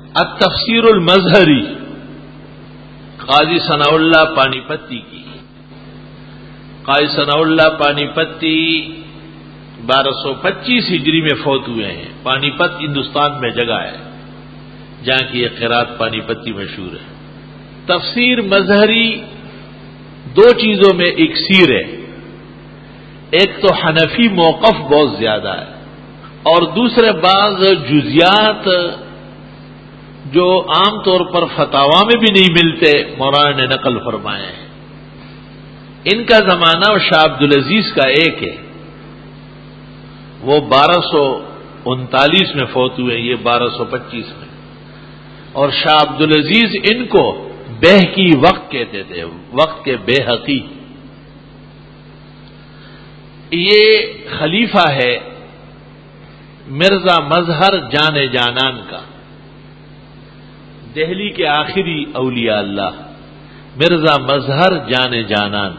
التفسیر المظہری قاضی ثناء اللہ پانی پتی کی. قاضی ثناء اللہ پانی پتی 1225 ہجری میں فوت ہوئے ہیں. پانی پت ہندوستان میں جگہ ہے جہاں کی یہ قرات پانی پتی مشہور ہے. تفسیر مظہری دو چیزوں میں اکسیر ہے. ایک تو حنفی موقف بہت زیادہ ہے اور دوسرے بعض جزیات جو عام طور پر فتاوا میں بھی نہیں ملتے مولانا نے نقل فرمائے ہیں. ان کا زمانہ شاہ عبد العزیز کا ایک ہے، وہ 1239 میں فوت ہوئے، یہ 1225 میں. اور شاہ عبد العزیز ان کو بہقی وقت کہتے تھے، وقت کے بے حقی. یہ خلیفہ ہے مرزا مظہر جان جانان کا، دہلی کے آخری اولیاء اللہ مرزا مظہر جان جانان.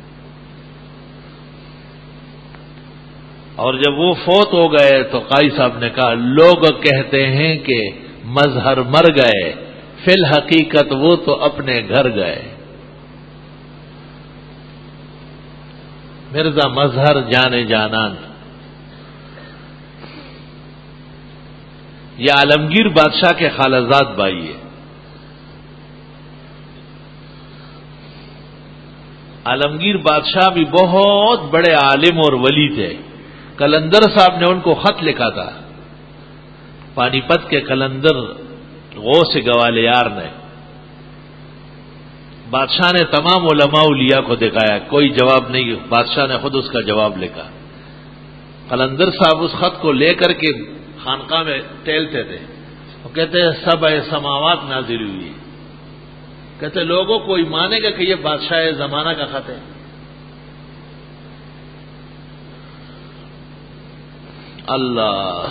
اور جب وہ فوت ہو گئے تو قاضی صاحب نے کہا لوگ کہتے ہیں کہ مظہر مر گئے، فی الحقیقت وہ تو اپنے گھر گئے. مرزا مظہر جان جانان یہ عالمگیر بادشاہ کے خالزاد بھائی ہے. عالمگیر بادشاہ بھی بہت بڑے عالم اور ولی تھے. کلندر صاحب نے ان کو خط لکھا تھا، پانی پت کے کلندر غوث گوالیار نے. بادشاہ نے تمام علماء اولیاء کو دکھایا، کوئی جواب نہیں. بادشاہ نے خود اس کا جواب لکھا. کلندر صاحب اس خط کو لے کر کے خانقاہ میں ٹہلتے تھے. وہ کہتے ہیں سبع سماوات نازل ہوئی. کہتے لوگوں کو مانے گا کہ یہ بادشاہ زمانہ کا خط ہے؟ اللہ.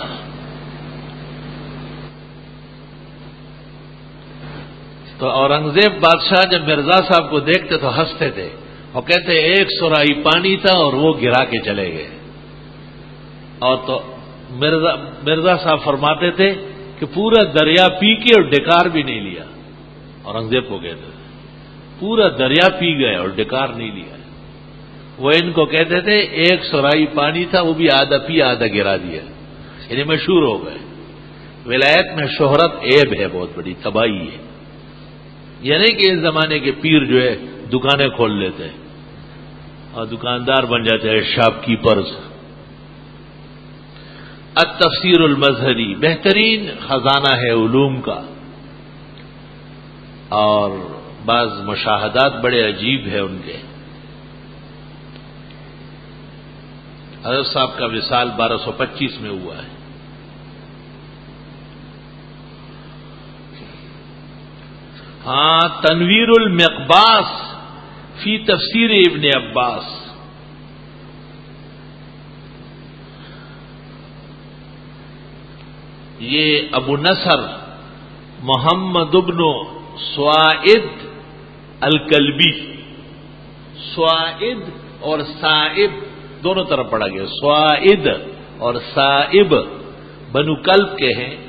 تو اورنگزیب بادشاہ جب مرزا صاحب کو دیکھتے تو ہنستے تھے اور کہتے ایک سرائی پانی تھا اور وہ گرا کے چلے گئے. اور تو مرزا صاحب فرماتے تھے کہ پورا دریا پی کے اور ڈکار بھی نہیں لیا. اورنگزیب کو کہتے تھے پورا دریا پی گئے اور ڈکار نہیں لیا. وہ ان کو کہتے تھے ایک سرائی پانی تھا وہ بھی آدھا پی آدھا گرا دیا. یعنی مشہور ہو گئے. ولایت میں شہرت عیب ہے، بہت بڑی تباہی ہے. یہ نہیں کہ اس زمانے کے پیر جو ہے دکانیں کھول لیتے ہیں اور دکاندار بن جاتے ہیں، شاپ کیپرز. التفسیر المظہری بہترین خزانہ ہے علوم کا، اور بعض مشاہدات بڑے عجیب ہیں ان کے. حضرت صاحب کا وصال 1225 میں ہوا ہے. ہاں، تنویر المقباس فی تفسیر ابن عباس. یہ ابو نصر محمد ابن سوائد الکلبی، سوائد اور صائب دونوں طرف پڑھا گیا. سوائد اور صائب بنو کلب کے ہیں،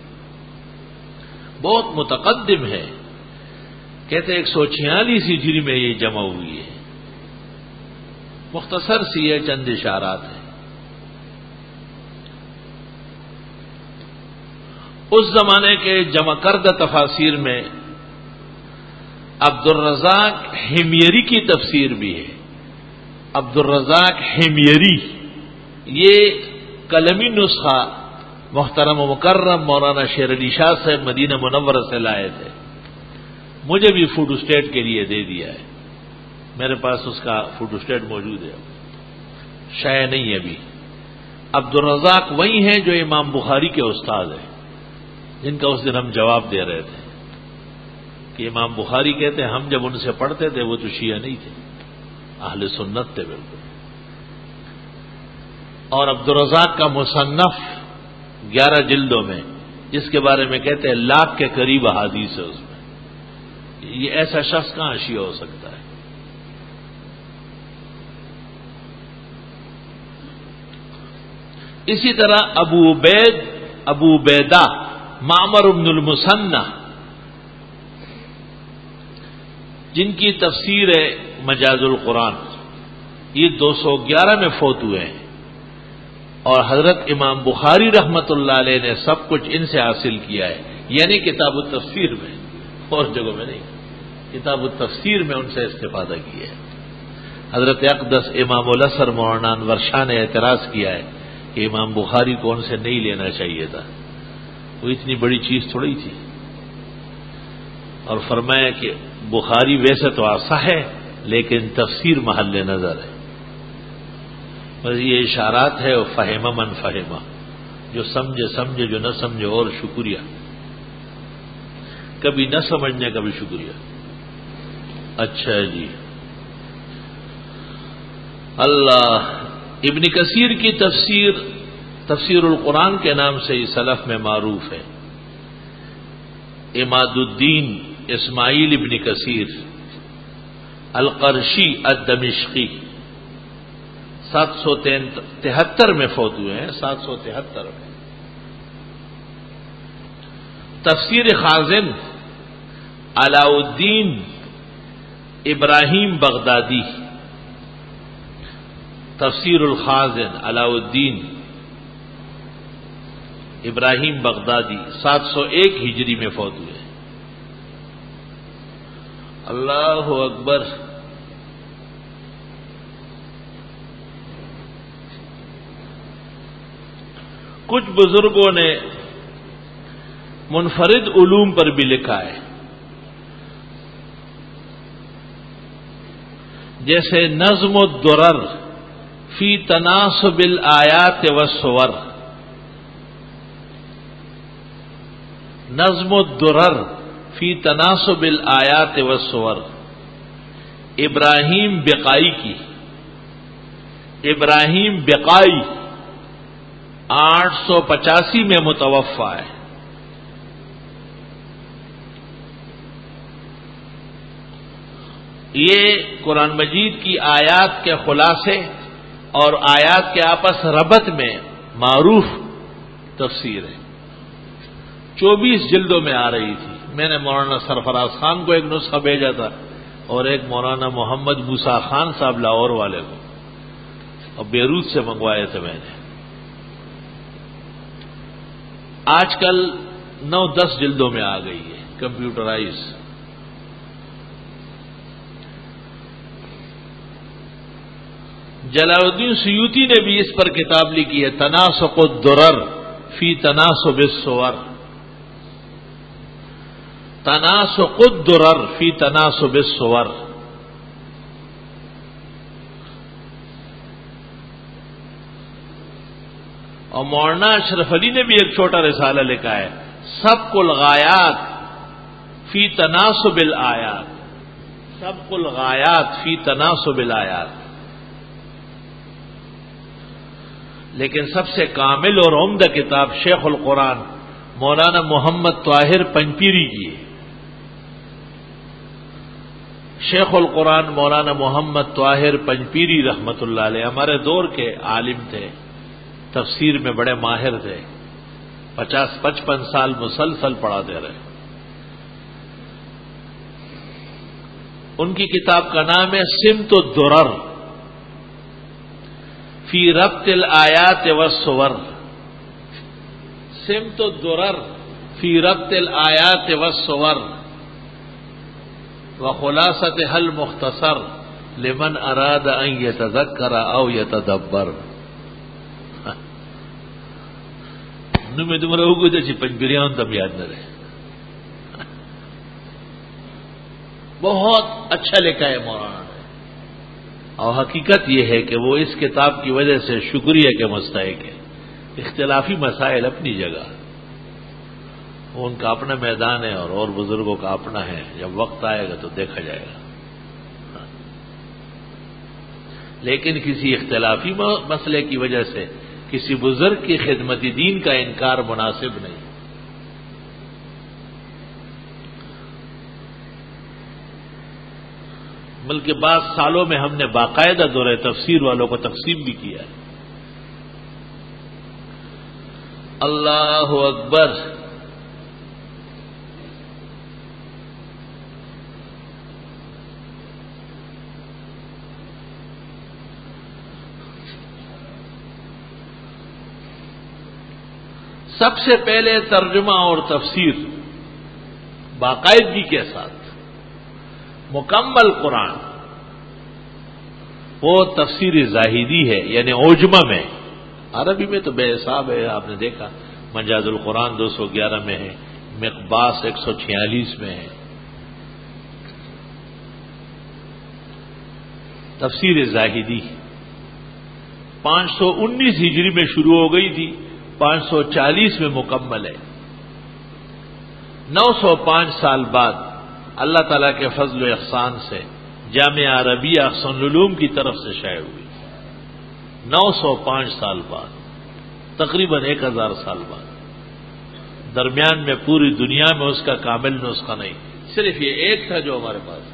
بہت متقدم ہے. کہتے 146 ہجری میں یہ جمع ہوئی ہے. مختصر سی ہے، چند اشارات ہیں. اس زمانے کے جمع کردہ تفاسیر میں عبد الرزاق حمیری کی تفسیر بھی ہے. عبد الرزاق حمیری یہ قلمی نسخہ محترم و مکرم مولانا شیر علی شاہ سے مدینہ منورہ سے لائے تھے. مجھے بھی فوٹو اسٹیٹ کے لیے دے دیا ہے، میرے پاس اس کا فوٹو اسٹیٹ موجود ہے، شائع نہیں ابھی. عبد الرزاق وہی ہیں جو امام بخاری کے استاد ہیں، جن کا اس دن ہم جواب دے رہے تھے کہ امام بخاری کہتے ہیں ہم جب ان سے پڑھتے تھے وہ تو شیعہ نہیں تھے، اہل سنت تھے بالکل. اور عبد الرزاق کا مصنف 11 جلدوں میں، جس کے بارے میں کہتے ہیں 1,00,000 کے قریب احادیث ہے اس میں. یہ ایسا شخص کہاں شیعہ ہو سکتا ہے؟ اسی طرح ابو عبیدہ معمر بن المثنى جن کی تفسیر ہے مجاز القرآن، یہ 211 میں فوت ہوئے ہیں، اور حضرت امام بخاری رحمت اللہ علیہ نے سب کچھ ان سے حاصل کیا ہے، یعنی کتاب التفسیر میں، اور جگہوں میں نہیں، کتاب التفسیر میں ان سے استفادہ کیا ہے۔ حضرت اقدس امام الاسر مولانا انور شاہ نے اعتراض کیا ہے کہ امام بخاری کو ان سے نہیں لینا چاہیے تھا، وہ اتنی بڑی چیز تھوڑی تھی، اور فرمایا کہ بخاری ویسے تو آسا ہے لیکن تفسیر محل نظر ہے۔ بس یہ اشارات ہے، وہ فہمہ من فہمہ، جو سمجھے سمجھے، جو نہ سمجھے اور شکریہ، کبھی نہ سمجھنے کا بھی شکریہ۔ اچھا جی، اللہ ابن کثیر کی تفسیر القرآن کے نام سے اس سلف میں معروف ہے۔ عماد الدین اسماعیل ابن کثیر القرشی الدمشقی 773 میں فوت ہوئے ہیں، 773 میں۔ تفسیر خازن علاء الدین ابراہیم بغدادی، تفسیر الخازن علاء الدین ابراہیم بغدادی 701 ہجری میں فوت ہوئے۔ اللہ اکبر۔ کچھ بزرگوں نے منفرد علوم پر بھی لکھا ہے، جیسے نظم الدرر فی تناسب الآیات والسور، نظم الدرر فی تناسب الآیات والسور ابراہیم بقائی کی، ابراہیم بقائی 885 میں متوفا ہے۔ یہ قرآن مجید کی آیات کے خلاصے اور آیات کے آپس ربط میں معروف تفسیر ہے، 24 جلدوں میں آ رہی تھی۔ میں نے مولانا سرفراز خان کو ایک نسخہ بھیجا تھا، اور ایک مولانا محمد موسیٰ خان صاحب لاہور والے کو، اور بیروت سے منگوائے تھے میں نے۔ آج کل 9-10 جلدوں میں آ گئی ہے، کمپیوٹرائز۔ جلال الدین سیوطی نے بھی اس پر کتاب لکھی ہے، تناسق الدرر فی تناسب السور، تناسق الدرر فی تناسب السور۔ اور مولانا اشرف علی نے بھی ایک چھوٹا رسالہ لکھا ہے، سبق الغایات فی تناسب الآیات، سبق الغایات فی تناسب الآیات۔ لیکن سب سے کامل اور عمدہ کتاب شیخ القرآن مولانا محمد طاہر پنجپیری کی ہے۔ شیخ القرآن مولانا محمد طاہر پنجپیری رحمت اللہ علیہ ہمارے دور کے عالم تھے، تفسیر میں بڑے ماہر تھے، 50-55 سال مسلسل پڑھاتے رہے۔ ان کی کتاب کا نام ہے سمت الدرر فی ربط الآیات والسور، سمت الدرر فی ربط الآیات والسور وخلاصتها المختصر لمن اراد ان يتذکر او يتدبر۔ میں تمہارا ہو گیا جی پنجبریان تب یاد نہ رہے۔ بہت اچھا لکھا ہے مولانا نے، اور حقیقت یہ ہے کہ وہ اس کتاب کی وجہ سے شکریہ کے مستحق ہے۔ اختلافی مسائل اپنی جگہ، وہ ان کا اپنا میدان ہے اور بزرگوں کا اپنا ہے، جب وقت آئے گا تو دیکھا جائے گا۔ لیکن کسی اختلافی مسئلے کی وجہ سے کسی بزرگ کی خدمت دین کا انکار مناسب نہیں۔ بلکہ بعض سالوں میں ہم نے باقاعدہ دورہ تفسیر والوں کو تقسیم بھی کیا ہے۔ اللہ اکبر۔ سب سے پہلے ترجمہ اور تفسیر باقاعدگی کے ساتھ مکمل قرآن، وہ تفسیر زاہدی ہے، یعنی عجمہ میں. عربی میں تو بے حساب ہے، آپ نے دیکھا مجاز القرآن 211 میں ہے، مقباس 146 میں ہے. تفسیر زاہدی 519 ہجری میں شروع ہو گئی تھی، 540 میں مکمل ہے. 905 سال بعد اللہ تعالی کے فضل و احسان سے جامعہ عربیہ احسن العلوم کی طرف سے شائع ہوئی. 905 سال بعد، تقریباً 1000 سال بعد. درمیان میں پوری دنیا میں اس کا کامل نسخہ نہیں، صرف یہ ایک تھا جو ہمارے پاس.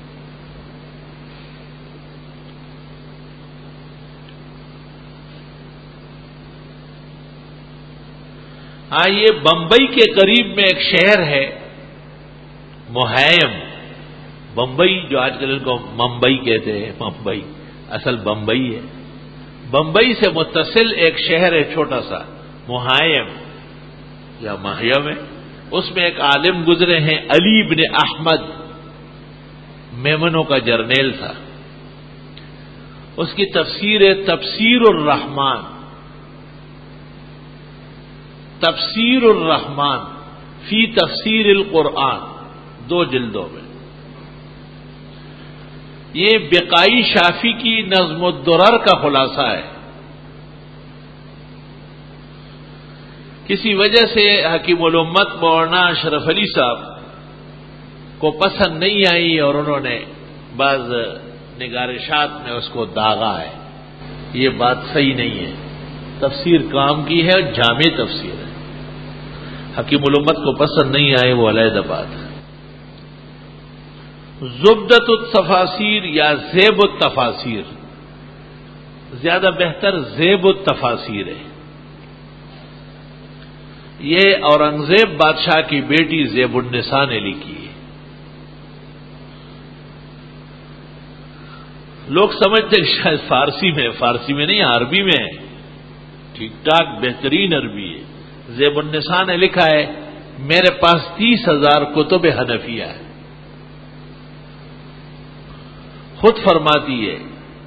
ہاں، یہ بمبئی کے قریب میں ایک شہر ہے مہیم. بمبئی جو آج کل ان کو ممبئی کہتے ہیں، ممبئی اصل بمبئی ہے. بمبئی سے متصل ایک شہر ہے چھوٹا سا، مہیم یا مہیم ہے. اس میں ایک عالم گزرے ہیں علی بن احمد، میمنوں کا جرنیل تھا. اس کی تفسیر ہے تفسیر الرحمن. تفسیر الرحمن فی تفسیر القرآن، 2 جلدوں میں. یہ بقائی شافی کی نظم الدرر کا خلاصہ ہے. کسی وجہ سے حکیم الامت مولانا اشرف علی صاحب کو پسند نہیں آئی اور انہوں نے بعض نگارشات میں اس کو داغا ہے. یہ بات صحیح نہیں ہے. تفسیر کام کی ہے اور جامع تفسیر ہے. حکیم الامت کو پسند نہیں آئے وہ علیحدہ بات ہے. زبدۃ التفاسیر یا زیب التفاسیر، زیادہ بہتر زیب التفاسیر ہے. یہ اورنگزیب بادشاہ کی بیٹی زیب النساء نے لکھی ہے. لوگ سمجھتے ہیں شاید فارسی میں نہیں، عربی میں ہے. ٹھیک ٹھاک بہترین عربی ہے. زیب النساء نے لکھا ہے میرے پاس 30,000 کتب حنفیہ ہے. خود فرماتی ہے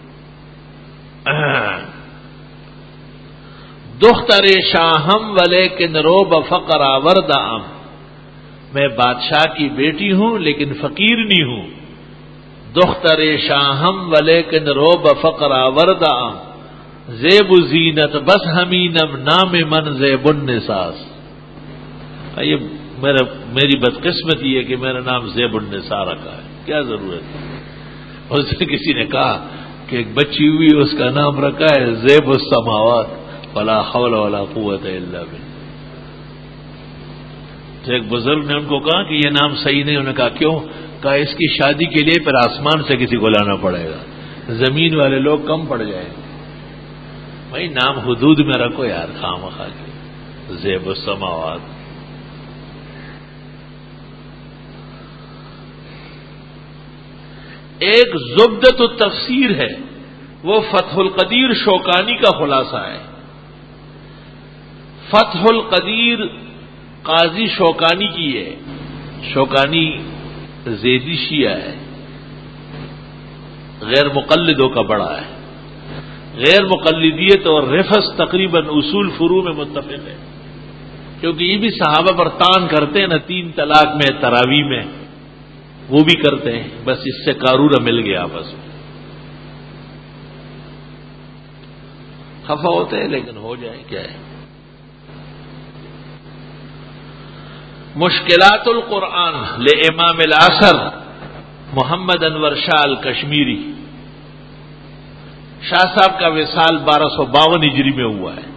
دختر شاہم ولیکن روب فقر آورد ام، میں بادشاہ کی بیٹی ہوں لیکن فقیر نہیں ہوں. دختر شاہم ولیکن روب فقر آورد ام، زیب زینت بس ہمینم نام من زیب النساس. یہ میری بدقسمتی ہے کہ میرا نام زیب النساء رکھا ہے. کیا ضرورت ہے؟ اس سے کسی نے کہا کہ ایک بچی ہوئی اس کا نام رکھا ہے زیب السماوات ولا حول ولا قوت الا باللہ. تو ایک بزرگ نے ان کو کہا کہ یہ نام صحیح نہیں. انہوں نے کہا کیوں؟ کہا اس کی شادی کے لیے پھر آسمان سے کسی کو لانا پڑے گا، زمین والے لوگ کم پڑ جائیں گے. بھائی نام حدود میں رکھو یار، خواہ کے زیب السماوات. ایک زبدۃ التفسیر ہے، وہ فتح القدیر شوکانی کا خلاصہ ہے. فتح القدیر قاضی شوکانی کی ہے. شوکانی زیدی شیعہ ہے، غیر مقلدوں کا بڑا ہے. غیر مقلدیت اور رفض تقریباً اصول فروع میں متفق ہے، کیونکہ یہ بھی صحابہ پر تان کرتے ہیں نا. 3 طلاق میں، تراویح میں وہ بھی کرتے ہیں. بس اس سے قارورہ مل گیا آپس میں. خفا ہوتے ہیں لیکن ہو جائے کیا ہے. مشکلات القرآن لامام العصر محمد انور شاہ الکشمیری. شاہ صاحب کا وصال 1252 ہجری میں ہوا ہے.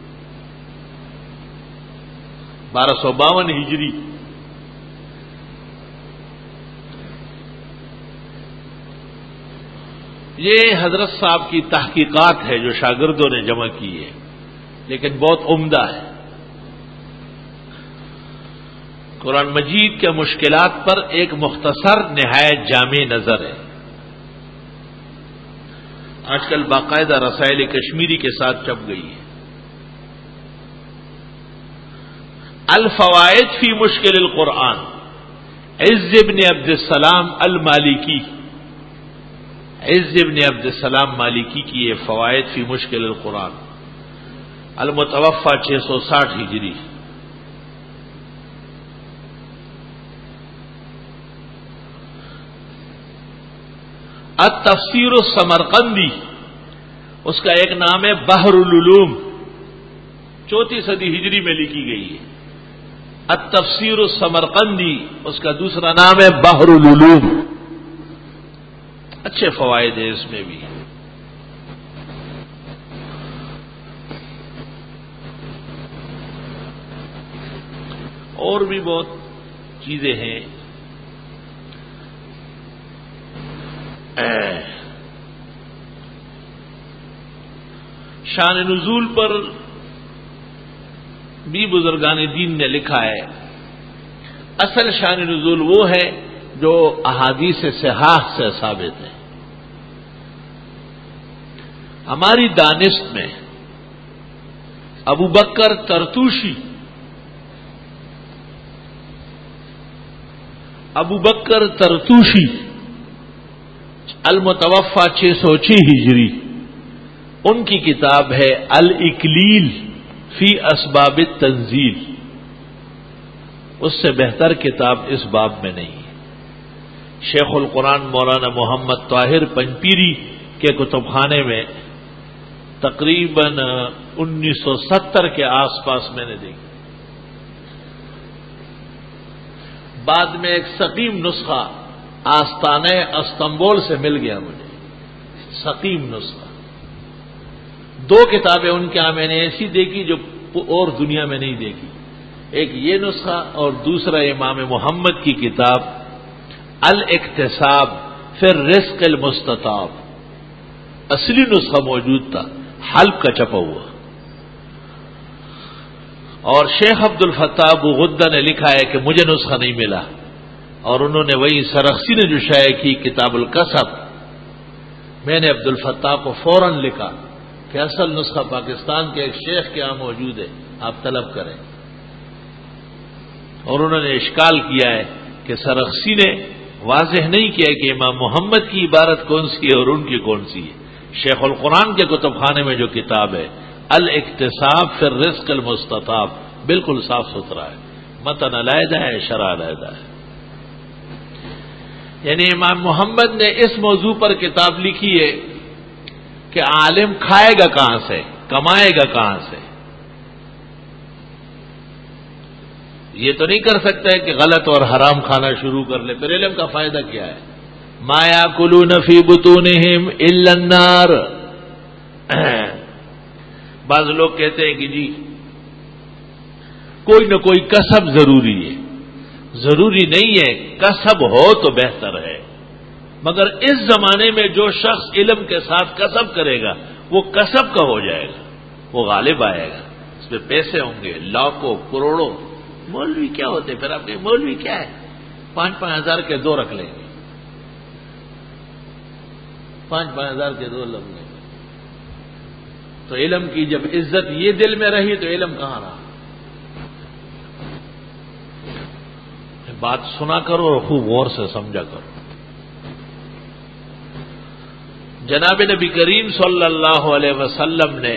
1252 ہجری. یہ حضرت صاحب کی تحقیقات ہے جو شاگردوں نے جمع کی ہے، لیکن بہت عمدہ ہے. قرآن مجید کے مشکلات پر ایک مختصر نہایت جامع نظر ہے. آج کل باقاعدہ رسائل کشمیری کے ساتھ چھپ گئی ہے. الفوائد فی مشکل القرآن، عز ابن عبد السلام المالکی، عز ابن عبد السلام مالکی کی یہ فوائد فی مشکل القرآن، المتوفى 660 ہجری۔ التفسیر السمرقندی، اس کا ایک نام ہے بحر العلوم، 4 صدی ہجری میں لکھی گئی ہے۔ التفسیر السمرقندی، اس کا دوسرا نام ہے بحر العلوم، اچھے فوائد ہیں اس میں بھی۔ اور بھی بہت چیزیں ہیں۔ شان نزول پر بھی بزرگان دین نے لکھا ہے۔ اصل شان نزول وہ ہے جو احادیث صحاح سے ثابت ہے۔ ہماری دانست میں ابو بکر ترتوشی، المتوفى 606 ہجری، ان کی کتاب ہے الاکلیل فی اسباب التنزیل، اس سے بہتر کتاب اس باب میں نہیں ہے۔ شیخ القرآن مولانا محمد طاہر پنجپیری کے کتب خانے میں تقریباً 1970 کے آس پاس میں نے دیکھی۔ بعد میں ایک سقیم نسخہ آستانہ استنبول سے مل گیا مجھے، سقیم نسخہ۔ 2 کتابیں ان کے یہاں میں نے ایسی دیکھی جو اور دنیا میں نہیں دیکھی، ایک یہ نسخہ اور دوسرا امام محمد کی کتاب الاکتساب فی الرزق المستطاب، اصلی نسخہ موجود تھا، حلب کا چھپا ہوا۔ اور شیخ عبد الفتاح ابو غدہ نے لکھا ہے کہ مجھے نسخہ نہیں ملا، اور انہوں نے وہی سرخسی نے جو شائع کی کتاب الکسب، میں نے عبد الفتاح کو فوراً لکھا کہ اصل نسخہ پاکستان کے ایک شیخ کے یہاں موجود ہے، آپ طلب کریں۔ اور انہوں نے اشکال کیا ہے کہ سرخسی نے واضح نہیں کیا کہ امام محمد کی عبارت کون سی ہے اور ان کی کون سی ہے۔ شیخ القرآن کے کتب خانے میں جو کتاب ہے الاکتساب فی الرزق المستطاب، بالکل صاف ستھرا ہے، متن علیحدہ ہے، شرح علیحدہ ہے۔ یعنی امام محمد نے اس موضوع پر کتاب لکھی ہے کہ عالم کھائے گا کہاں سے، کمائے گا کہاں سے۔ یہ تو نہیں کر سکتا ہے کہ غلط اور حرام کھانا شروع کر لے، پھر علم کا فائدہ کیا ہے؟ ما یاکلون فی بطونہم الا النار۔ بعض لوگ کہتے ہیں کہ جی کوئی نہ کوئی کسب ضروری ہے، ضروری نہیں ہے، کسب ہو تو بہتر ہے، مگر اس زمانے میں جو شخص علم کے ساتھ کسب کرے گا وہ کسب کا ہو جائے گا، وہ غالب آئے گا، اس میں پیسے ہوں گے لاکھوں کروڑوں۔ مولوی کیا ہوتے؟ پھر آپ کے مولوی کیا ہے؟ 5-5 ہزار کے 2 رکھ لیں گے، 5-5 ہزار کے 2 لگ لیں گے۔ تو علم کی جب عزت یہ دل میں رہی تو علم کہاں رہا؟ بات سنا کرو اور خوب غور سے سمجھا کرو۔ جناب نبی کریم صلی اللہ علیہ وسلم نے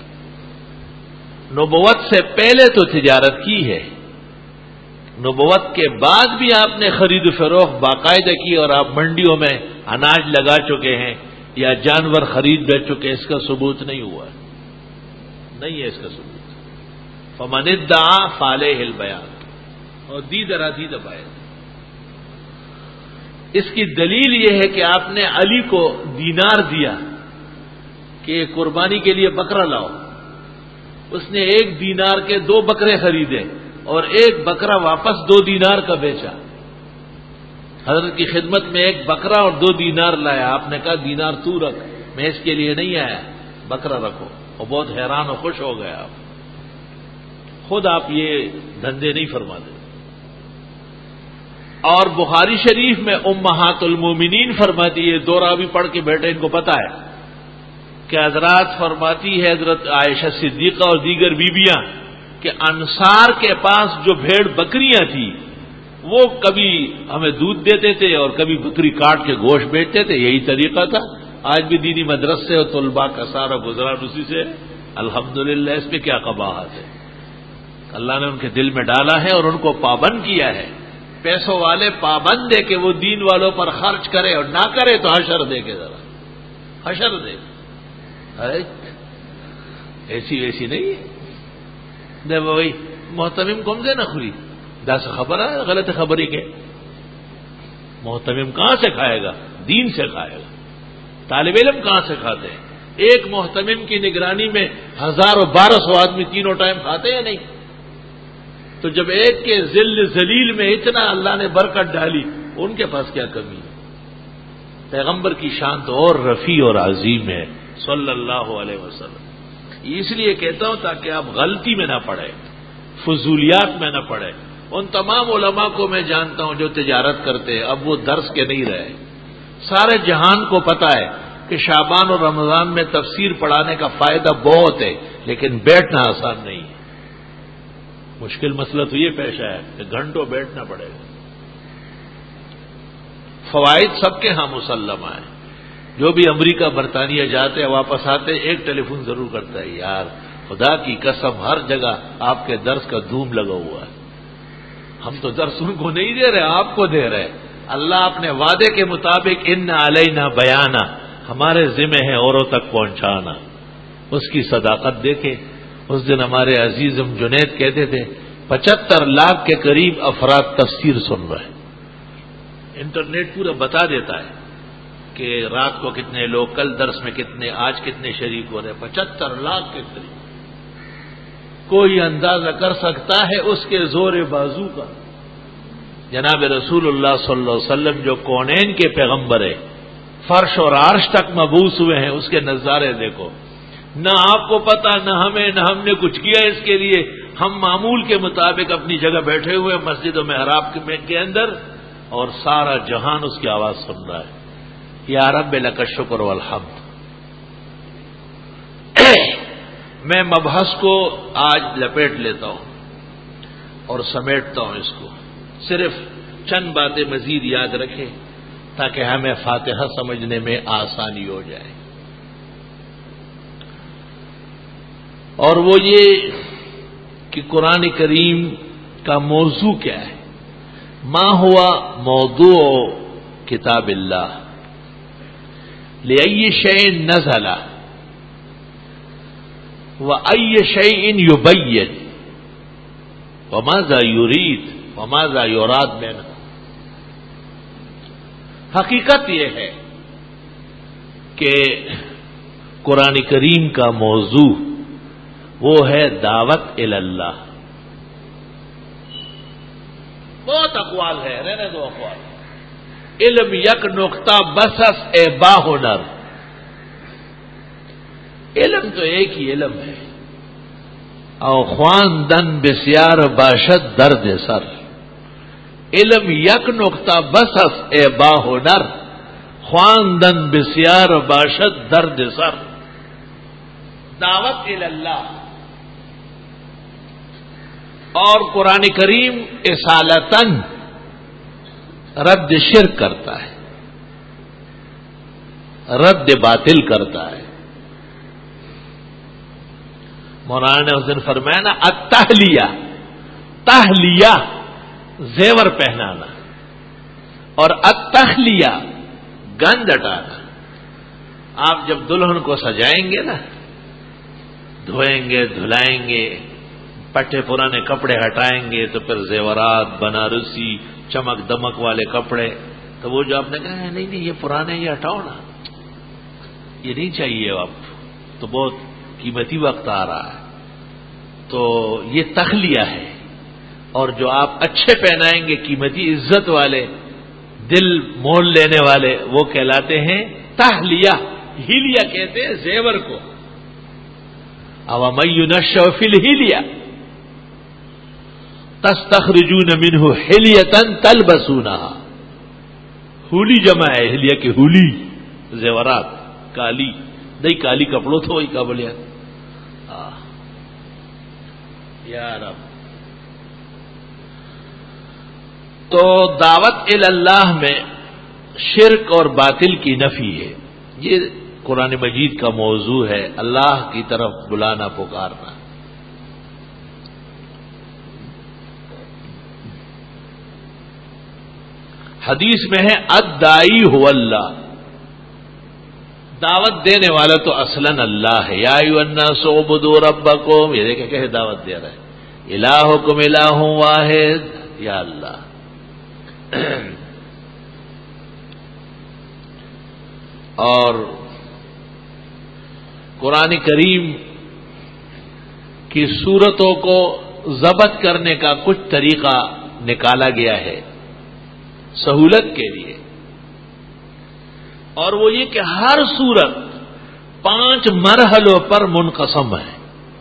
نبوت سے پہلے تو تجارت کی ہے، نبوت کے بعد بھی آپ نے خرید و فروخت باقاعدہ کی، اور آپ منڈیوں میں اناج لگا چکے ہیں یا جانور خرید بیچ چکے، اس کا ثبوت نہیں ہوا، نہیں ہے اس کا ثبوت۔ فمن ادعا فعلیہ البیان، اور دی درا دی دبائے۔ اس کی دلیل یہ ہے کہ آپ نے علی کو دینار دیا کہ قربانی کے لیے بکرا لاؤ، اس نے 1 دینار کے 2 بکرے خریدے اور 1 بکرا واپس 2 دینار کا بیچا۔ حضرت کی خدمت میں 1 بکرا اور 2 دینار لایا، آپ نے کہا دینار تو رکھ، میں اس کے لیے نہیں آیا، بکرا رکھو۔ اور بہت حیران و خوش ہو گئے آپ، خود آپ یہ دھندے نہیں فرماتے۔ اور بخاری شریف میں امہات المومنین فرماتی ہے، 2 راوی پڑھ کے بیٹھے، ان کو پتا ہے کہ حضرات فرماتی ہے حضرت عائشہ صدیقہ اور دیگر بیویاں کہ انصار کے پاس جو بھیڑ بکریاں تھیں وہ کبھی ہمیں دودھ دیتے تھے اور کبھی بکری کاٹ کے گوشت بیچتے تھے، یہی طریقہ تھا. آج بھی دینی مدرسے اور طلباء کا سارا گزران اسی سے. الحمدللہ اس میں کیا قباحت ہے. اللہ نے ان کے دل میں ڈالا ہے اور ان کو پابند کیا ہے. پیسوں والے پابند ہے کہ وہ دین والوں پر خرچ کرے، اور نہ کرے تو حشر دے کے ذرا حشر دے. ایسی ویسی نہیں ہے. دے بھائی محتمم کم دے نخری دس خبر ہے غلط خبری کے. محتمم کہاں سے کھائے گا؟ دین سے کھائے گا. طالب علم کہاں سے کھاتے ہیں؟ ایک محتمم کی نگرانی میں 1200 آدمی تینوں ٹائم کھاتے ہیں نہیں؟ تو جب ایک کے ذل ذلیل میں اتنا اللہ نے برکت ڈالی، ان کے پاس کیا کمی ہے؟ پیغمبر کی شان تو اور رفیع اور عظیم ہے صلی اللہ علیہ وسلم. اس لیے کہتا ہوں تاکہ آپ غلطی میں نہ پڑے، فضولیات میں نہ پڑے. ان تمام علماء کو میں جانتا ہوں جو تجارت کرتے ہیں، اب وہ درس کے نہیں رہے. سارے جہان کو پتا ہے کہ شعبان اور رمضان میں تفسیر پڑھانے کا فائدہ بہت ہے، لیکن بیٹھنا آسان نہیں ہے. مشکل مسئلہ تو یہ پیش آیا کہ گھنٹوں بیٹھنا پڑے گا. فوائد سب کے ہاں مسلمہ ہیں. جو بھی امریکہ برطانیہ جاتے ہیں واپس آتے ایک ٹیلی فون ضرور کرتا ہے، یار خدا کی قسم ہر جگہ آپ کے درس کا دھوم لگا ہوا ہے. ہم تو درس ان کو نہیں دے رہے، آپ کو دے رہے. اللہ اپنے وعدے کے مطابق ان علینا بیانا، ہمارے ذمہ ہے اوروں تک پہنچانا. اس کی صداقت دیکھے. اس دن ہمارے عزیزم جنید کہتے تھے 75 لاکھ کے قریب افراد تفسیر سن رہے ہیں. انٹرنیٹ پورا بتا دیتا ہے کہ رات کو کتنے لوگ، کل درس میں کتنے، آج کتنے شریک ہو رہے ہیں. 75 لاکھ کے قریب. کوئی اندازہ کر سکتا ہے اس کے زور بازو کا. جناب رسول اللہ صلی اللہ علیہ وسلم جو کونین کے پیغمبر ہیں، فرش اور عرش تک مبعوث ہوئے ہیں، اس کے نظارے دیکھو. نہ آپ کو پتا، نہ ہمیں، نہ ہم نے کچھ کیا اس کے لیے. ہم معمول کے مطابق اپنی جگہ بیٹھے ہوئے مسجد و محراب کے اندر، اور سارا جہان اس کی آواز سن رہا ہے. یا رب لک الشکر والحمد. میں مبحث کو آج لپیٹ لیتا ہوں اور سمیٹتا ہوں اس کو. صرف چند باتیں مزید یاد رکھیں تاکہ ہمیں فاتحہ سمجھنے میں آسانی ہو جائے. اور وہ یہ کہ قرآن کریم کا موضوع کیا ہے. ما ہوا موضوع کتاب اللہ لأی شیء نزل وأی شیء یبین وماذا یرید وماذا یراد منہ. حقیقت یہ ہے کہ قرآن کریم کا موضوع وہ ہے دعوت اللہ. بہت اقوال ہے، رہنے دو اقوال. علم یک نقطہ بسس اے باہنر. علم تو ایک ہی علم ہے. او خواندن بسیار باشد درد سر. علم یک نقطہ بسس اے باہنر، خواندن بسیار باشد درد سر. دعوت اللہ. اور قرآن کریم اصالتاً رد شرک کرتا ہے، رد باطل کرتا ہے. مولانا نے اس دن فرمایا نا التہلیہ، تہلیہ زیور پہنانا، اور التخلیہ گند ہٹانا. آپ جب دلہن کو سجائیں گے نا، دھوئیں گے، دھلائیں گے، پٹھے پرانے کپڑے ہٹائیں گے، تو پھر زیورات، بنارسی، چمک دمک والے کپڑے. تو وہ جو آپ نے کہا نہیں نہیں یہ پرانے، یہ ہٹاؤ نا، یہ نہیں چاہیے اب تو بہت قیمتی وقت آ رہا ہے. تو یہ تخلیہ ہے. اور جو آپ اچھے پہنائیں گے، قیمتی عزت والے، دل مول لینے والے، وہ کہلاتے ہیں تہلیہ. ہیلیہ کہتے ہیں زیور کو. او من ينشأ في الحلیہ تستخرجون منه حلیۃ تلبسونها. ہولی جمع ہے حلیہ کی، ہولی زیورات، کالی دئی کالی کپڑوں تو وہی کا بولیا. یا رب. تو دعوت اللہ میں شرک اور باطل کی نفی ہے. یہ قرآن مجید کا موضوع ہے، اللہ کی طرف بلانا پکارنا. حدیث میں ہے الدائی هو اللہ، دعوت دینے والا تو اصلاً اللہ ہے. یا ایھا الناس اعبدوا ربکم، یہ دیکھیں کہ دعوت دے رہا ہے. الہکم الہ واحد، یا اللہ. اور قرآن کریم کی صورتوں کو ضبط کرنے کا کچھ طریقہ نکالا گیا ہے سہولت کے لیے، اور وہ یہ کہ ہر صورت 5 مرحلوں پر منقسم ہے.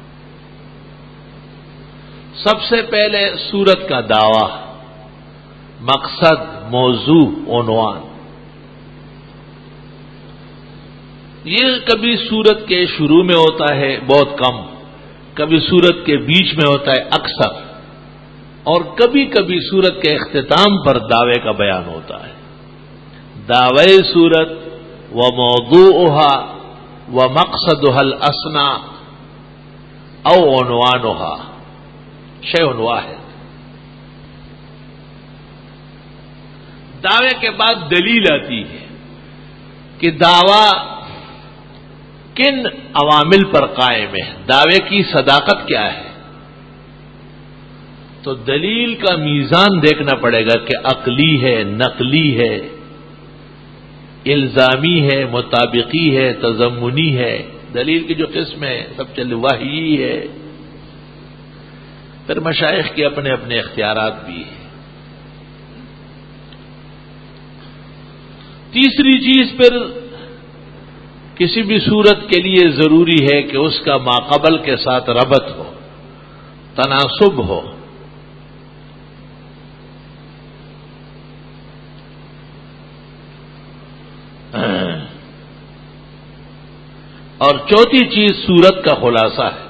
سب سے پہلے صورت کا دعویٰ، مقصد، موضوع، عنوان. یہ کبھی صورت کے شروع میں ہوتا ہے بہت کم، کبھی صورت کے بیچ میں ہوتا ہے اکثر، اور کبھی کبھی صورت کے اختتام پر دعوے کا بیان ہوتا ہے. دعوی صورت و موضوعها و مقصدها الاسنا او عنوانها شیء واحد. دعوے کے بعد دلیل آتی ہے کہ دعویٰ کن عوامل پر قائم ہے، دعوے کی صداقت کیا ہے. تو دلیل کا میزان دیکھنا پڑے گا کہ عقلی ہے، نقلی ہے، الزامی ہے، مطابقی ہے، تضمنی ہے. دلیل کی جو قسم ہے سب چل وحی ہے. پھر مشائخ کے اپنے اپنے اختیارات بھی ہیں. تیسری چیز پھر کسی بھی صورت کے لیے ضروری ہے کہ اس کا ماقبل کے ساتھ ربط ہو، تناسب ہو. اور چوتھی چیز صورت کا خلاصہ ہے.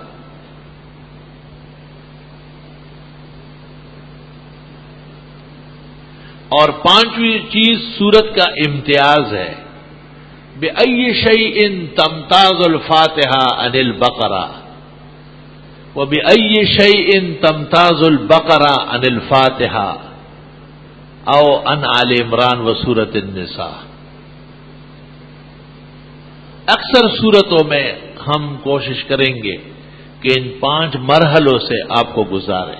اور پانچویں چیز صورت کا امتیاز ہے. بأي شيء تمتاز الفاتحة عن البقرة وبأي شيء تمتاز البقرة عن الفاتحة او عن آل عمران وسورة النساء. اکثر صورتوں میں ہم کوشش کریں گے کہ ان 5 مرحلوں سے آپ کو گزاریں.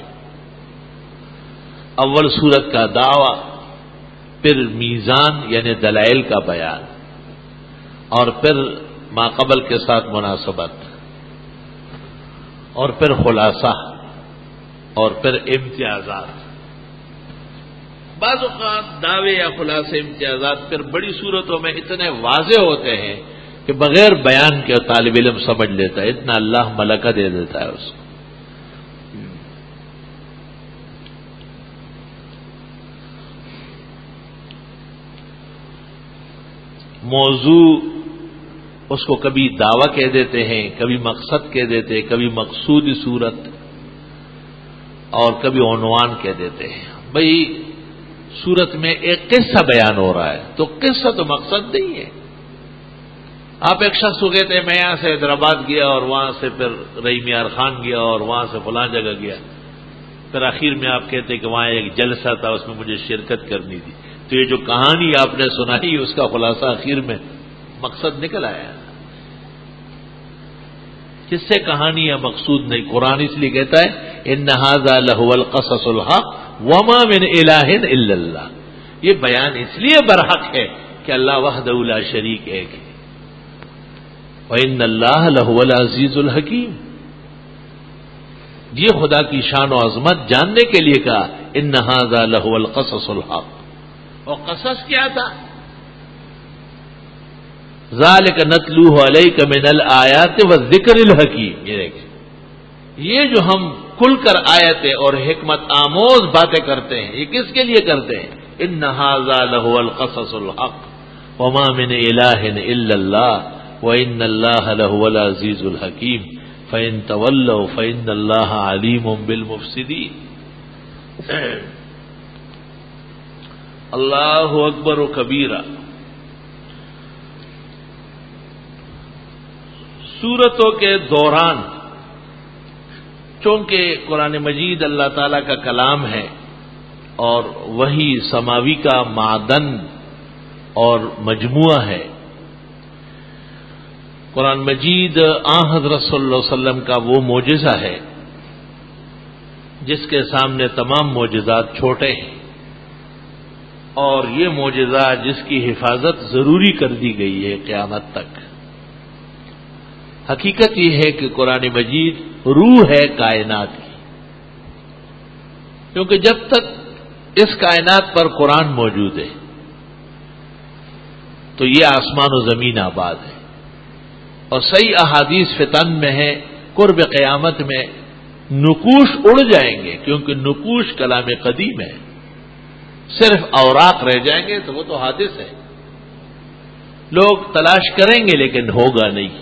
اول صورت کا دعویٰ، پھر میزان یعنی دلائل کا بیان، اور پھر ماقبل کے ساتھ مناسبت، اور پھر خلاصہ، اور پھر امتیازات. بعض اوقات دعوے یا خلاصے امتیازات پھر بڑی صورتوں میں اتنے واضح ہوتے ہیں کہ بغیر بیان کے طالب علم سمجھ لیتا ہے. اتنا اللہ ملکہ دے دیتا ہے اس کو. موضوع اس کو کبھی دعویٰ کہہ دیتے ہیں، کبھی مقصد کہہ دیتے ہیں، کبھی مقصود صورت، اور کبھی عنوان کہہ دیتے ہیں. بھئی صورت میں ایک قصہ بیان ہو رہا ہے تو قصہ تو مقصد نہیں ہے. آپ ایک شخص کو کہتے ہیں میں یہاں سے حیدرآباد گیا اور وہاں سے پھر رحیم یار خان گیا اور وہاں سے فلاں جگہ گیا، پھر آخر میں آپ کہتے ہیں کہ وہاں ایک جلسہ تھا اس میں مجھے شرکت کرنی تھی. تو یہ جو کہانی آپ نے سنائی اس کا خلاصہ آخر میں مقصد نکل آیا. کس سے کہانی یا مقصود نہیں. قرآن اس لیے کہتا ہے ان ھذا لھو القصص الحق وما من الہ الا اللہ. یہ بیان اس لیے برحق ہے کہ اللہ وحدہ لا شریک ایک ہے. وَإِنَّ اللَّهَ لَهُوَ الْعَزِيزُ الْحَكِيمُ. یہ خدا کی شان و عظمت جاننے کے لیے کہا ان ھذا لھو القصص الحق. اور قصص کیا تھا؟ ذَلِكَ نَتْلُوهُ عَلَيْكَ مِنَ الْآيَاتِ وَالذِّكْرِ الْحَكِيمِ. یہ جو ہم کھل کر آیتیں اور حکمت آموز باتیں کرتے ہیں یہ کس کے لیے کرتے ہیں؟ ان ھذا لھو القصص الحق وما من الہ الا اللہ وَإِنَّ اللَّهَ لَهُوَ الْعَزِيزُ الْحَكِيمُ فَإِن تَوَلَّوْا فَإِنَّ اللَّهَ عَلِيمٌ بِالْمُفْسِدِينَ. اللہ اکبر و کبیرہ. سورتوں کے دوران چونکہ قرآن مجید اللہ تعالی کا کلام ہے اور وہی سماوی کا معدن اور مجموعہ ہے، قرآن مجید حضرت صلی اللہ علیہ وسلم کا وہ معجزہ ہے جس کے سامنے تمام معجزات چھوٹے ہیں، اور یہ معجزہ جس کی حفاظت ضروری کر دی گئی ہے قیامت تک. حقیقت یہ ہے کہ قرآن مجید روح ہے کائنات کی، کیونکہ جب تک اس کائنات پر قرآن موجود ہے تو یہ آسمان و زمین آباد ہے، اور صحیح احادیث فتن میں ہے قرب قیامت میں نقوش اڑ جائیں گے، کیونکہ نقوش کلام قدیم ہے، صرف اوراق رہ جائیں گے تو وہ تو حادث ہے، لوگ تلاش کریں گے لیکن ہوگا نہیں.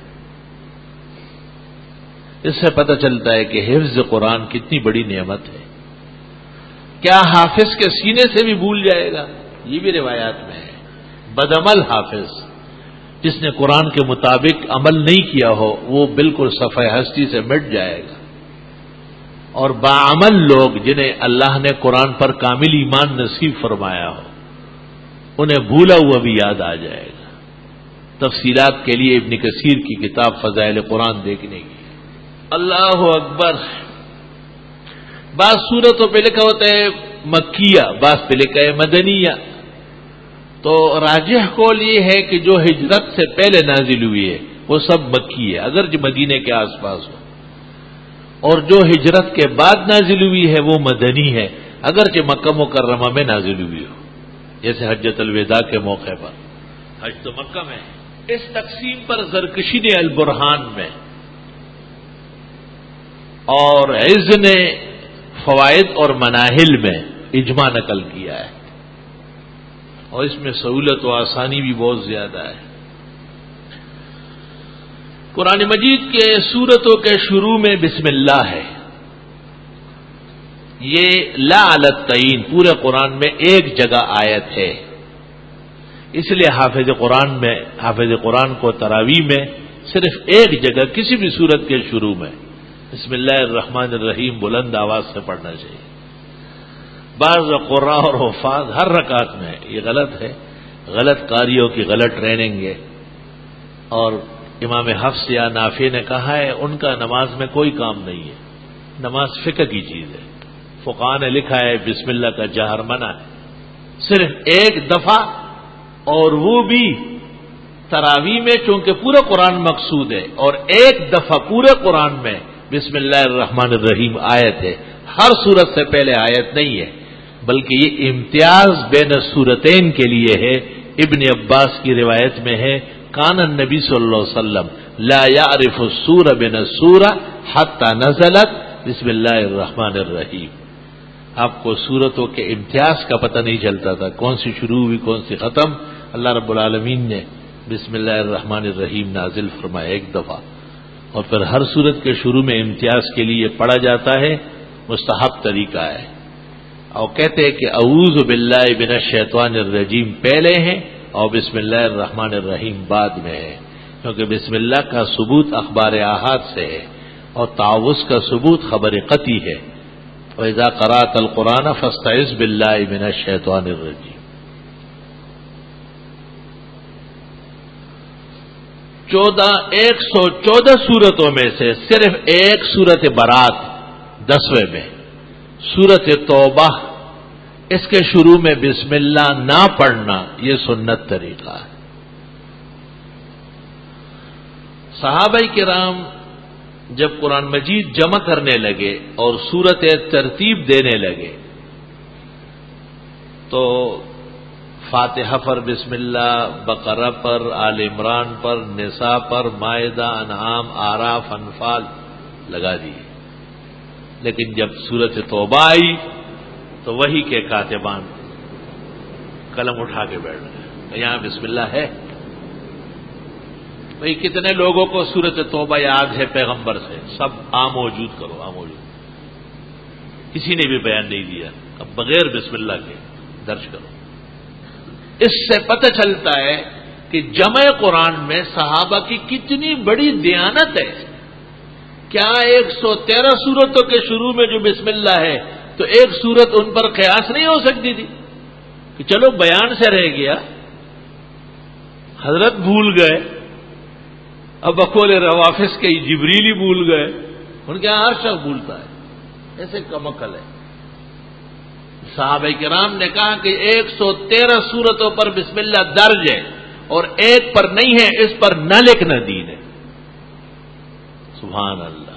اس سے پتہ چلتا ہے کہ حفظ قرآن کتنی بڑی نعمت ہے. کیا حافظ کے سینے سے بھی بھول جائے گا؟ یہ بھی روایات میں ہے. بدعمل حافظ جس نے قرآن کے مطابق عمل نہیں کیا ہو وہ بالکل صفحہ ہستی سے مٹ جائے گا، اور باعمل لوگ جنہیں اللہ نے قرآن پر کامل ایمان نصیب فرمایا ہو انہیں بھولا ہوا بھی یاد آ جائے گا. تفصیلات کے لیے ابن کثیر کی کتاب فضائل قرآن دیکھنے کی. اللہ اکبر. بعض صورتوں پہ لکھا ہوتا ہے مکیہ، بعض پہ لکھا ہے مدنیہ. تو راجح قول یہ ہے کہ جو ہجرت سے پہلے نازل ہوئی ہے وہ سب مکی ہے اگرچہ مدینے کے آس پاس ہو، اور جو ہجرت کے بعد نازل ہوئی ہے وہ مدنی ہے اگرچہ مکہ مکرمہ میں نازل ہوئی ہو، جیسے حجۃ الوداع کے موقع پر. حج تو مکہ میں ہے. اس تقسیم پر زرکشی نے البرہان میں اور عز نے فوائد اور مناہل میں اجماع نقل کیا ہے، اور اس میں سہولت و آسانی بھی بہت زیادہ ہے. قرآن مجید کے سورتوں کے شروع میں بسم اللہ ہے. یہ لا علی التعین پورے قرآن میں ایک جگہ آیت ہے، اس لیے حافظ قرآن کو تراویح میں صرف ایک جگہ کسی بھی سورت کے شروع میں بسم اللہ الرحمن الرحیم بلند آواز سے پڑھنا چاہیے. بعض قراء اور حفاظ ہر رکعت میں، یہ غلط ہے، غلط قاریوں کی غلط ٹریننگ ہے. اور امام حفص یا نافع نے کہا ہے ان کا نماز میں کوئی کام نہیں ہے، نماز فقہ کی چیز ہے. فقہاء نے لکھا ہے بسم اللہ کا جہر منع ہے، صرف ایک دفعہ، اور وہ بھی تراویح میں، چونکہ پورا قرآن مقصود ہے، اور ایک دفعہ پورے قرآن میں بسم اللہ الرحمن الرحیم آیت ہے. ہر سورت سے پہلے آیت نہیں ہے، بلکہ یہ امتیاز بین السورتین کے لیے ہے. ابن عباس کی روایت میں ہے کان النبی صلی اللہ علیہ وسلم لا يعرف السورہ بین السورہ حتی نزلت بسم اللہ الرحمن الرحیم. آپ کو سورتوں کے امتیاز کا پتہ نہیں چلتا تھا، کون سی شروع ہوئی کون سی ختم. اللہ رب العالمین نے بسم اللہ الرحمن الرحیم نازل فرمایا ایک دفعہ، اور پھر ہر سورت کے شروع میں امتیاز کے لیے پڑھا جاتا ہے، مستحب طریقہ ہے. اور کہتے ہیں کہ اعوذ باللہ من الشیطان الرجیم پہلے ہیں اور بسم اللہ الرحمن الرحیم بعد میں ہے، کیونکہ بسم اللہ کا ثبوت اخبار احاد سے ہے اور تعوذ کا ثبوت خبر قطعی ہے. وَإِذَا قَرَأْتَ الْقُرْآنَ فَاسْتَعِذْ بِاللَّهِ مِنَ الشَّيْطَانِ الرَّجِيمِ. 114 سورتوں میں سے صرف ایک سورت برات 10ویں میں، سورت توبہ، اس کے شروع میں بسم اللہ نہ پڑھنا یہ سنت طریقہ ہے. صحابہ کرام جب قرآن مجید جمع کرنے لگے اور سورت ترتیب دینے لگے تو فاتحہ پر بسم اللہ، بقرہ پر، آل عمران پر، نساء پر، مائدہ، انعام، اعراف، انفال لگا دیے. لیکن جب سورت توبہ آئی تو وہی کے کاتبان قلم اٹھا کے بیٹھ گئے، یہاں بسم اللہ ہے. بھئی کتنے لوگوں کو سورۃ توبہ یاد ہے پیغمبر سے؟ سب موجود کرو، موجود، کسی نے بھی بیان نہیں دیا، اب بغیر بسم اللہ کے درج کرو۔ اس سے پتہ چلتا ہے کہ جمع قرآن میں صحابہ کی کتنی بڑی دیانت ہے۔ کیا 113 سورتوں کے شروع میں جو بسم اللہ ہے تو ایک سورت ان پر قیاس نہیں ہو سکتی تھی کہ چلو بیان سے رہ گیا، حضرت بھول گئے، اب بقول روافظ کے جبریل ہی بھول گئے، ان کے ہر شخص بھولتا ہے، ایسے کمکل ہے۔ صحابہ کرام نے کہا کہ 113 سورتوں پر بسم اللہ درج ہے اور ایک پر نہیں ہے، اس پر نہ لکھنا دین ہے۔ سبحان اللہ۔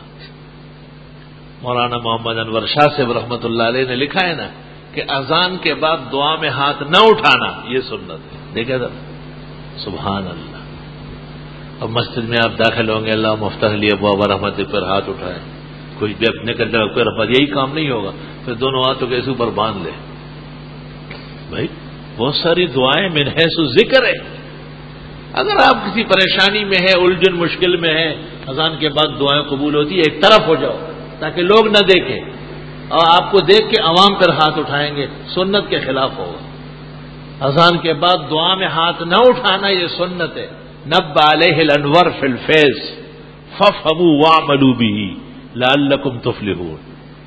مولانا محمد انور شاہ صاحب رحمۃ اللہ علیہ نے لکھا ہے نا کہ اذان کے بعد دعا میں ہاتھ نہ اٹھانا یہ سنت ہے۔ دیکھیں ذرا، سبحان اللہ۔ اب مسجد میں آپ داخل ہوں گے، اللہ مفتح لی ابواب رحمت پر ہاتھ اٹھائیں، کوئی بھی اپنے کر جائے کوئی رحمت، یہی کام نہیں ہوگا، پھر دونوں ہاتھوں کے اوپر باندھ لے۔ بھائی بہت ساری دعائیں من حیث ذکر ہے، اگر آپ کسی پریشانی میں ہے، الجھن مشکل میں ہے، اذان کے بعد دعائیں قبول ہوتی ہے، ایک طرف ہو جاؤ تاکہ لوگ نہ دیکھیں، اور آپ کو دیکھ کے عوام پر ہاتھ اٹھائیں گے، سنت کے خلاف ہوگا۔ اذان کے بعد دعا میں ہاتھ نہ اٹھانا یہ سنت ہے۔ نب علیہ الانور فی الفیض فافہموا واعملوا بہ لعلکم تفلحون۔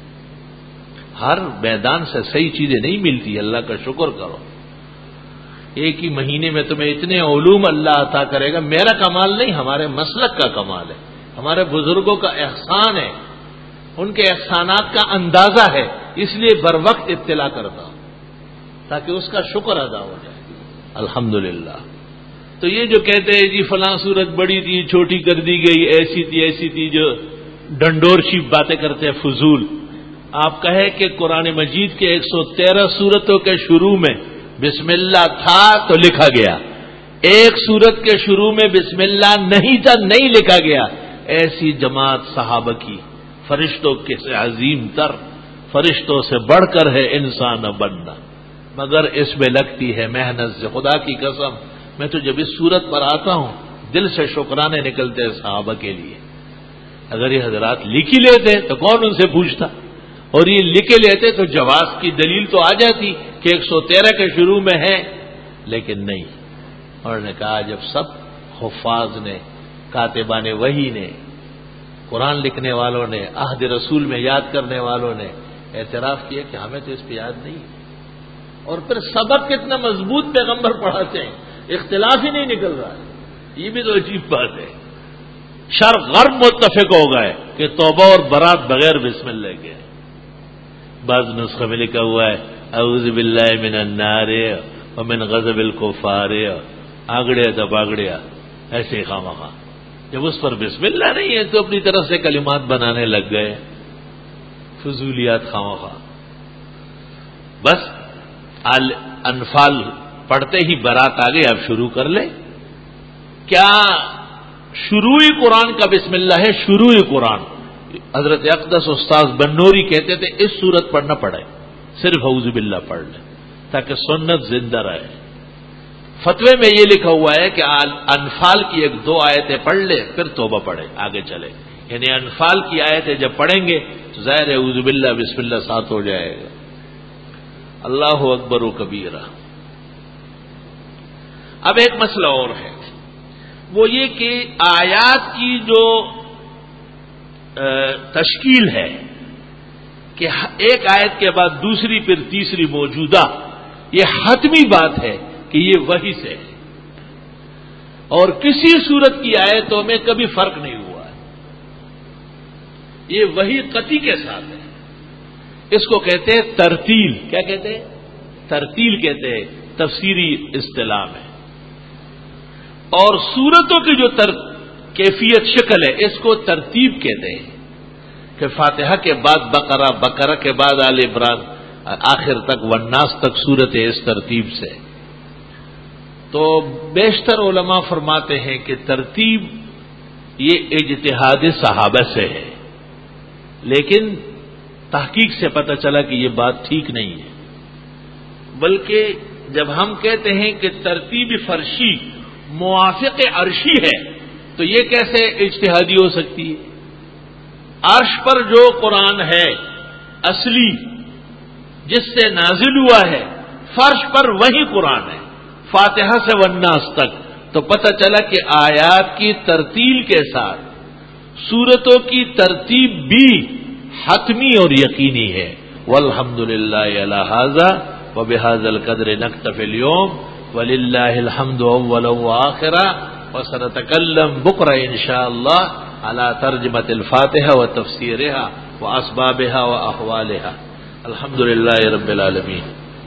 ہر میدان سے صحیح چیزیں نہیں ملتی، اللہ کا شکر کرو۔ ایک ہی مہینے میں تمہیں اتنے علوم اللہ عطا کرے گا، میرا کمال نہیں، ہمارے مسلک کا کمال ہے، ہمارے بزرگوں کا احسان ہے، ان کے احسانات کا اندازہ ہے، اس لیے بر وقت اطلاع کرتا ہوں تاکہ اس کا شکر ادا ہو جائے۔ الحمدللہ۔ تو یہ جو کہتے ہیں جی فلاں صورت بڑی تھی، چھوٹی کر دی گئی، ایسی تھی، جو ڈنڈور شیپ باتیں کرتے ہیں فضول، آپ کہیں کہ قرآن مجید کے 113 سورتوں کے شروع میں بسم اللہ تھا تو لکھا گیا، ایک سورت کے شروع میں بسم اللہ نہیں تھا، نہیں لکھا گیا۔ ایسی جماعت صحابہ کی، فرشتوں کے سے عظیم تر، فرشتوں سے بڑھ کر ہے انسان بننا، مگر اس میں لگتی ہے محنت سے۔ خدا کی قسم، میں تو جب اس صورت پر آتا ہوں دل سے شکرانے نکلتے ہیں صحابہ کے لیے۔ اگر یہ حضرات لکھ ہی لیتے تو کون ان سے پوچھتا، اور یہ لکھے لیتے تو جواز کی دلیل تو آ جاتی کہ 113 کے شروع میں ہے، لیکن نہیں۔ انہوں نے کہا جب سب حفاظ نے، کاتبان وحی نے، قرآن لکھنے والوں نے، عہد رسول میں یاد کرنے والوں نے اعتراف کیا کہ ہمیں تو اس پہ یاد نہیں، اور پھر سبق کتنا مضبوط پیغمبر پڑھاتے ہیں، اختلاف ہی نہیں نکل رہا ہے، یہ بھی تو عجیب بات ہے۔ شرق غرب متفق ہو گئے کہ توبہ اور برات بغیر بسم اللہ کے۔ بعض نسخے میں لکھا ہوا ہے اعوذ باللہ من النار ومن غضب الکفار، آگڑیا تب آگڑیا، ایسے خامخواہ۔ جب اس پر بسم اللہ نہیں ہے تو اپنی طرف سے کلمات بنانے لگ گئے، فضولیات خامخواہ۔ بس انفال پڑھتے ہی برات آ گئی، اب شروع کر لیں۔ کیا شروع قرآن کا بسم اللہ ہے؟ شروع قرآن حضرت اقدس استاذ بنوری کہتے تھے اس صورت پر نہ پڑھے، صرف اعوذ باللہ پڑھ لیں تاکہ سنت زندہ رہے۔ فتوے میں یہ لکھا ہوا ہے کہ انفال کی 1-2 آیتیں پڑھ لے پھر توبہ پڑھے، آگے چلے، یعنی انفال کی آیتیں جب پڑھیں گے تو ظاہر ہے اعوذ باللہ بسم اللہ ساتھ ہو جائے گا۔ اللہ اکبر و کبیرہ۔ اب ایک مسئلہ اور ہے، وہ یہ کہ آیات کی جو تشکیل ہے کہ ایک آیت کے بعد دوسری پھر تیسری موجودہ، یہ حتمی بات ہے کہ یہ وحی سے ہے، اور کسی صورت کی آیتوں میں کبھی فرق نہیں ہوا ہے، یہ وحی قطعی کے ساتھ ہے۔ اس کو کہتے ہیں ترتیل۔ کیا کہتے ہیں؟ ترتیل کہتے ہیں تفسیری اصطلاح میں۔ اور سورتوں کی جو کیفیت شکل ہے اس کو ترتیب کہتے ہیں کہ فاتحہ کے بعد بقرہ، بقرہ کے بعد آل عمران، آخر تک والناس تک سورت ہے، اس ترتیب سے۔ تو بیشتر علماء فرماتے ہیں کہ ترتیب یہ اجتہاد صحابہ سے ہے، لیکن تحقیق سے پتہ چلا کہ یہ بات ٹھیک نہیں ہے، بلکہ جب ہم کہتے ہیں کہ ترتیب فرشی موافق عرشی ہے تو یہ کیسے اجتہادی ہو سکتی ہے؟ عرش پر جو قرآن ہے اصلی جس سے نازل ہوا ہے، فرش پر وہی قرآن ہے، فاتحہ سے والناس تک. تو پتہ چلا کہ آیات کی ترتیل کے ساتھ سورتوں کی ترتیب بھی حتمی اور یقینی ہے. والحمد للہ علی ھذا وبھذا القدر نکتفی اليوم وللہ الحمد اولا وآخرا وسنتکلم بکرہ انشاءاللہ على ترجمة الفاتحة وتفسيرها وأسبابها وأحوالها. الحمد لله رب العالمين.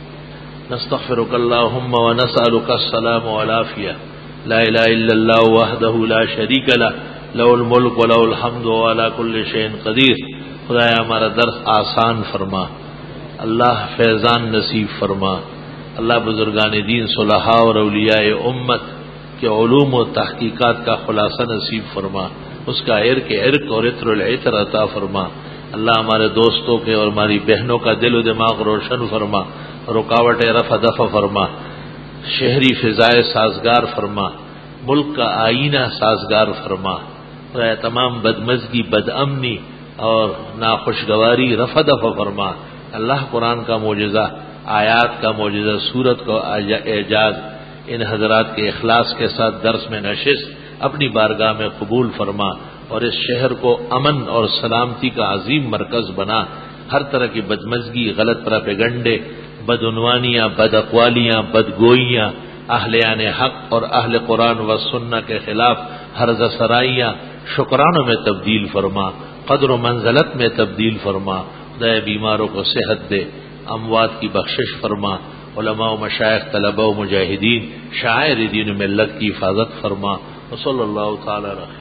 نستغفرك اللهم ونسألك السلام والعافية. لا إله إلا الله وحده لا شريك له له الملك وله الحمد وعلى كل شيء قدير. خدایا ہمارا درس آسان فرما، اللہ فیضان نصیب فرما، اللہ بزرگان دین صلحاء اور اولیاء امت کے علوم و تحقیقات کا خلاصہ نصیب فرما، اس کا عرق اور عطر العطر عطا فرما. اللہ ہمارے دوستوں کے اور ہماری بہنوں کا دل و دماغ روشن فرما، رکاوٹ رفع دفع فرما، شہری فضائے سازگار فرما، ملک کا آئینہ سازگار فرما. تمام بدمزگی، بد امنی اور ناخوشگواری رفع دفع فرما. اللہ قرآن کا معجزہ، آیات کا معجزہ، سورت کا اعجاز ان حضرات کے اخلاص کے ساتھ درس میں نشست اپنی بارگاہ میں قبول فرما، اور اس شہر کو امن اور سلامتی کا عظیم مرکز بنا. ہر طرح کی بدمزگی، غلط پراپیگنڈے، بدعنوانیاں، بد اقوالیاں، بدگوئیاں، اہلیان حق اور اہل قرآن و سنہ کے خلاف ہرزہ سرائیاں شکرانوں میں تبدیل فرما، قدر و منزلت میں تبدیل فرما. خدائے بیماروں کو صحت دے، اموات کی بخشش فرما، علماء و مشائخ، طلباء و مجاہدین، شاعر دین و ملت کی حفاظت فرما. وصلی اللہ تعالی علیہ